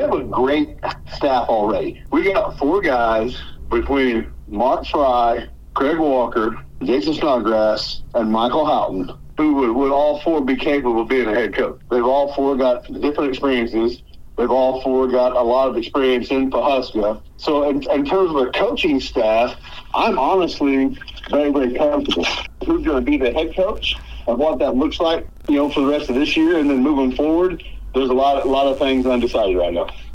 have a great staff already. We got 4 guys between Mark Fry, Craig Walker, Jason Snodgrass, and Michael Houghton, who would all 4 be capable of being a head coach. They've all 4 got different experiences. They've all 4 got a lot of experience in Pawhuska. So in terms of the coaching staff, I'm honestly very, very comfortable. Who's going to be the head coach and what that looks like, for the rest of this year and then moving forward, there's a lot of things undecided right now.